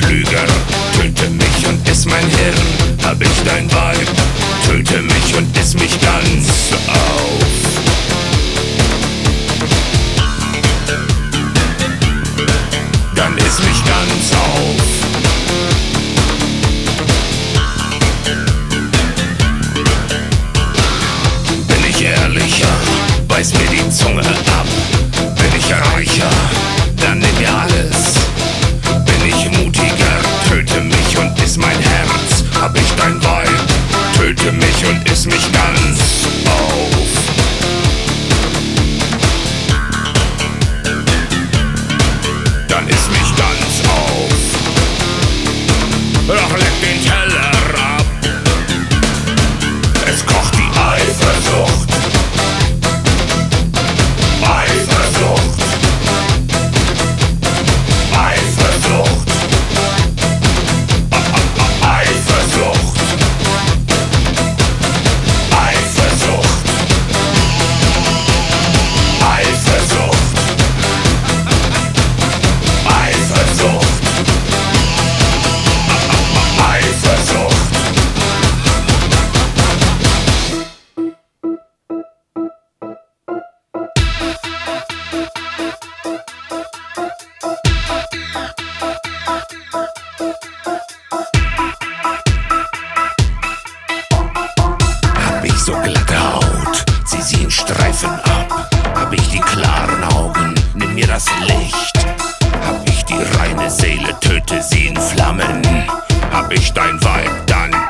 Lüger, töte mich und iss mein Hirn. Hab ich dein Weib, töte mich und iss mich ganz auf. Dann iss mich ganz auf. Bin ich ehrlicher, beiß mir die Zunge ab. Bin ich reicher, dann nimm mir alles. Bin ich mutiger, töte mich und iss mein Herz. Hab ich dein Weib, töte mich und iss mich ganz auf. Dann iss mich ganz auf. Doch leck den Teller ab. Es kocht die Eifersucht. Eifersucht. Eifersucht. Eifersucht. Eifersucht. Eifersucht. Eifersucht. Eifersucht. Hab ich so glatte Haut, zieh sie in Streifen ab. Hab ich die klaren Augen, nimm mir das Licht. Hab ich die reine Seele, töte sie in Flammen. Hab ich dein Weib, dann